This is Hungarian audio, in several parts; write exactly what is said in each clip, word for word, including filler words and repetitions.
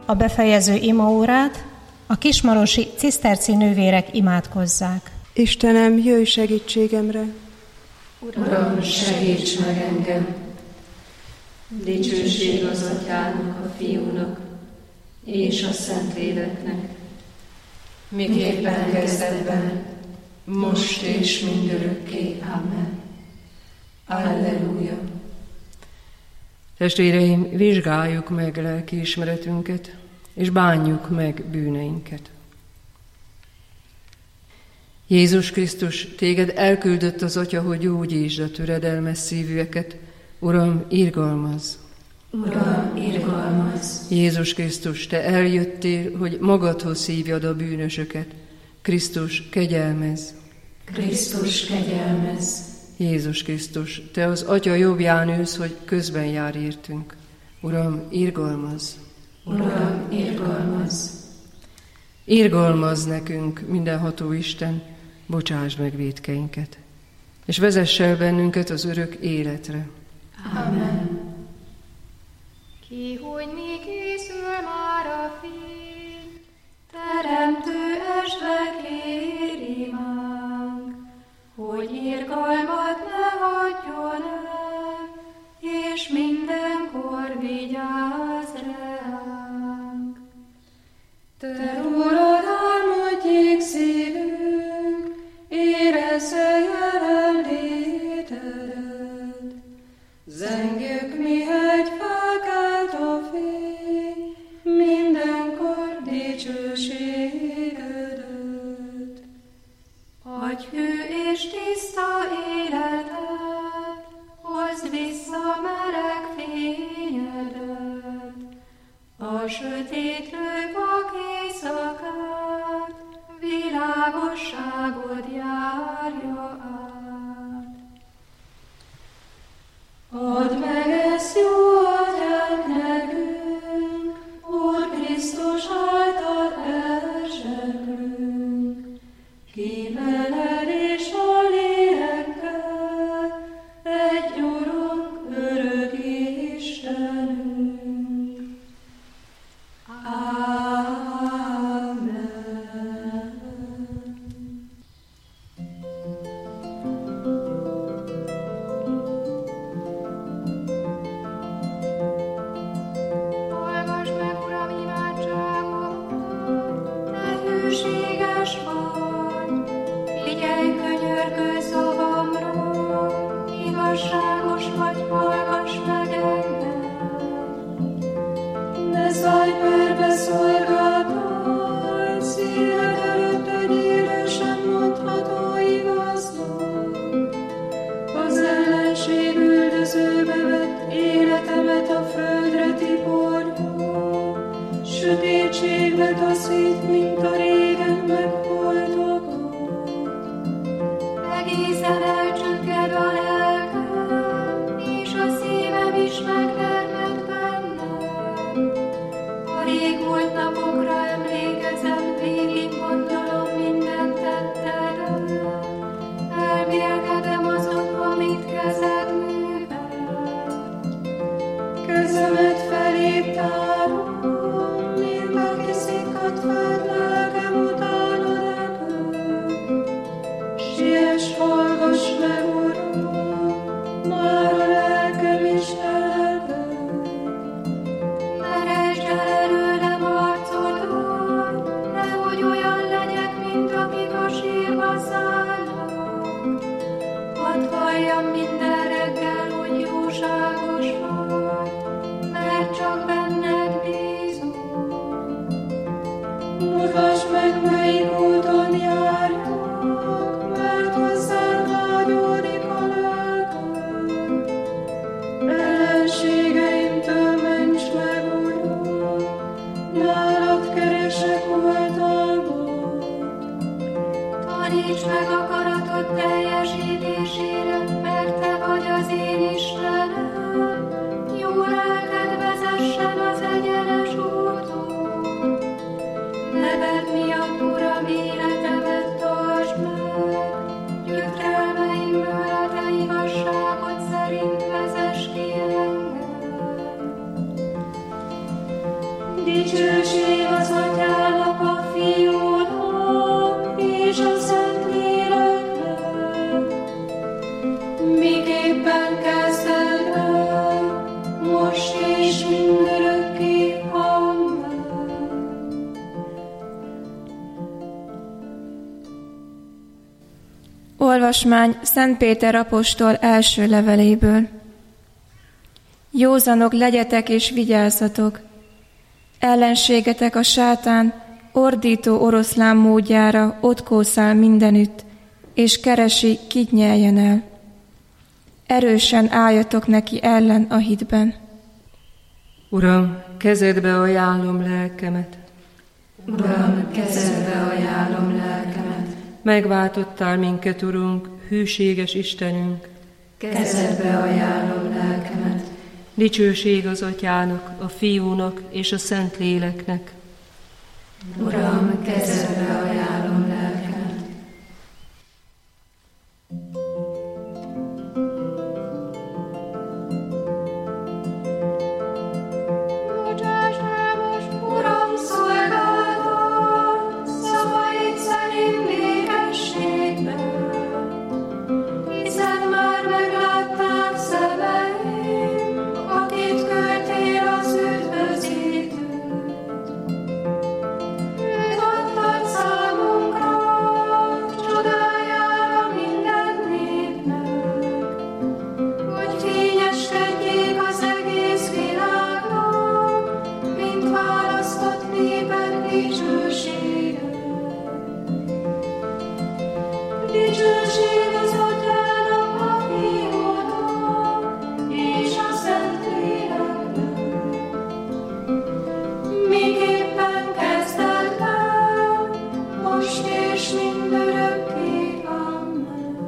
a befejező imaórát a kismarosi ciszterci nővérek imádkozzák. Istenem, jöjj segítségemre! Uram, segíts meg engem! Dicsőség az Atyának, a Fiúnak és a Szentléleknek, miképpen kezdetben, most és mindörökké. Amen. Alleluja! Testvéreim, vizsgáljuk meg lelkiismeretünket, és bánjuk meg bűneinket. Jézus Krisztus, téged elküldött az Atya, hogy gyógyítsd a töredelmes szívűeket. Uram, irgalmazz! Uram, irgalmazz! Jézus Krisztus, te eljöttél, hogy magadhoz hívjad a bűnösöket. Krisztus, kegyelmezz! Krisztus, kegyelmezz! Jézus Krisztus, te az Atya jobbján ülsz, hogy közben jár értünk. Uram, irgalmazz! Uram, irgalmazz! Irgalmazz nekünk, mindenható Isten, bocsáss meg vétkeinket, és vezess el bennünket az örök életre. Amen. Ki, hogy mi készül már a fény, teremtő esve kér imánk, hogy irgalmat ne hagyjon el, és mindenkor vigyázz ránk. Te rólad álmodjék szívünk, érezze jelenlétedet. Zengjük, mihegy felkelt a fény, mindenkor dicsőségedet. Adj hű és tiszta életet, hozd vissza meleg fényedet. A sötétlő vak éjszakát, világosságod járja át. Add meg ezt, jó Atyánk, nekünk, Úr Krisztus által elzseklünk. Kiveled és a lélekkel, egy Urunk, örök Istenünk. Amen. Hallgass meg, Uram, imádságomat, te hűséges vagy, figyelj könyörgő szavamra, igazságos vagy, hallgass meg engem. Ne szállj perbe szolgáltaj, szíved előtt egy élő sem mondható igaznak. Az ellenség üldözőbe vett életemet a földre tiporja, sötétségbe taszít, mint a régen megholtakat. Egészen elcsökked a lelkem, és a szívem is megtermett bennem. A régmúlt napokra emlékezem, végig gondolom minden tettedet. Elmélkedem azon, amit kezed művel. Kezemet feléd tárom, mint aki szikkadt felt lelkem utána repül. Siess, hallgass meg, Uram, már a lelkem is elheved. Meresd el előlem arcodat, nehogy olyan legyek, mint akik a sírba szállnak. Hadd halljam minden reggel, hogy jóságos vagy, mert csak benned bízom. Mutasd meg, melyik úton járjak, mert hozzád vágyódik a lelkem. Ellenségeimtől ments meg, Uram, nálad keresek oltalmat. Taníts meg akaratod teljesítésére, mert te vagy az én Istenem. Jó lelked vezessen az egyenes úton. Neved miatt, Uram, én Dicsőség az Atyának, a Fiúnak és a Szentléleknek, miképpen kezdetben, most és mindörökké. Amen. Olvasmány Szent Péter apostol első leveléből. Józanok legyetek és vigyázzatok! Ellenségetek a sátán ordító oroszlán módjára ott kószál mindenütt, és keresi, kit nyeljen el. Erősen álljatok neki ellen a hitben. Uram, kezedbe ajánlom lelkemet. Uram, kezedbe ajánlom lelkemet. Megváltottál minket, Urunk, hűséges Istenünk. Kezedbe ajánlom lelkemet. Dicsőség az Atyának, a Fiúnak és a Szentléleknek. Uram, kezedbe ajánlom lelkemet. Bocsáss el most, Uram, szolgálatot, szavaid szerint békességben, hiszen már meglátták szemeim, akit küldtél az üdvözítőt. Őt adtad számunkra, csodájára minden népnek, hogy fényeskedjék az egész világnak, mint választott néped dicsősége. Dicsőség az Atyának, a Fiúnak és a Szentléleknek, miképpen kezdetben, most és mindörökké. Amen.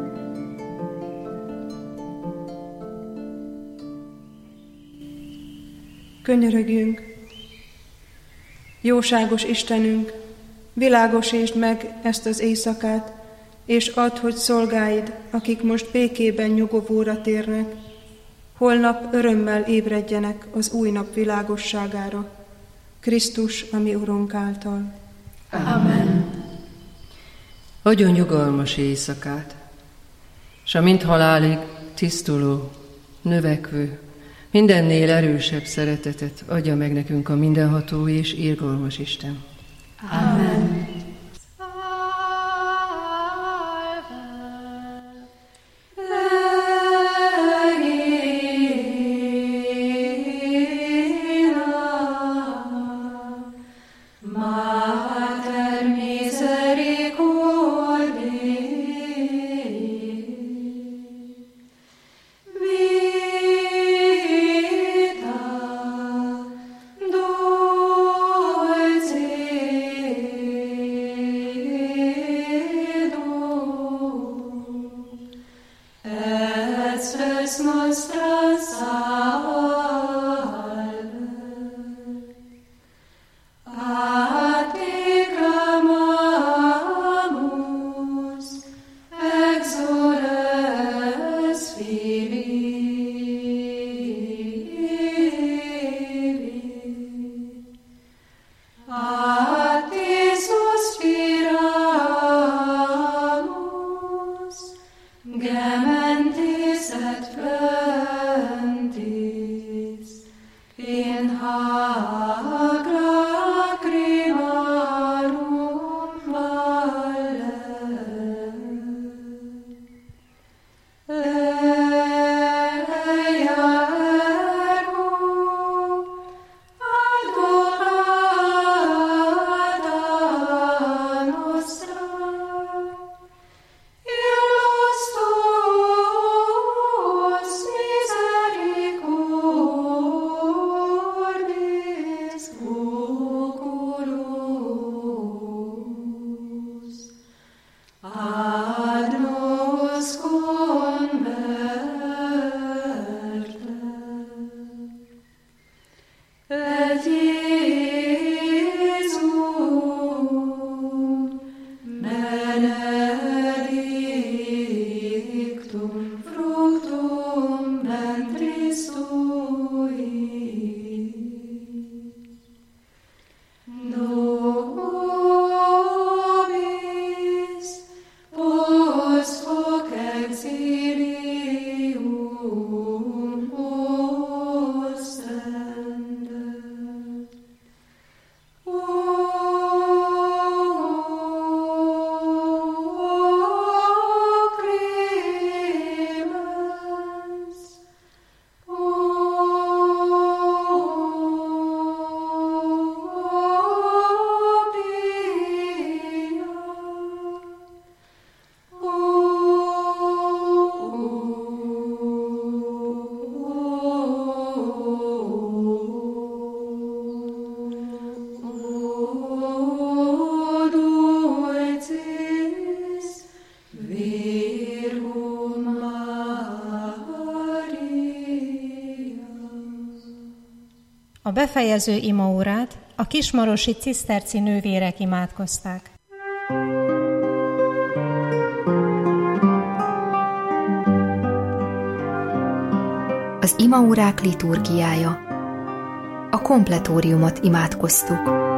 Könyörögjünk! Jóságos Istenünk, világosítsd meg ezt az éjszakát, és add, hogy szolgáid, akik most békében nyugovóra térnek, holnap örömmel ébredjenek az új nap világosságára, Krisztus, a mi Urunk által. Amen. Adjon nyugalmas éjszakát, s a mind halálig tisztuló, növekvő, mindennél erősebb szeretetet adja meg nekünk a mindenható és irgalmas Isten. Amen. Mater misericordiae, vita dulcis befejező imaórát a kismarosi ciszterci nővérek imádkozták. Az imaórák liturgiája. A kompletóriumot imádkoztuk.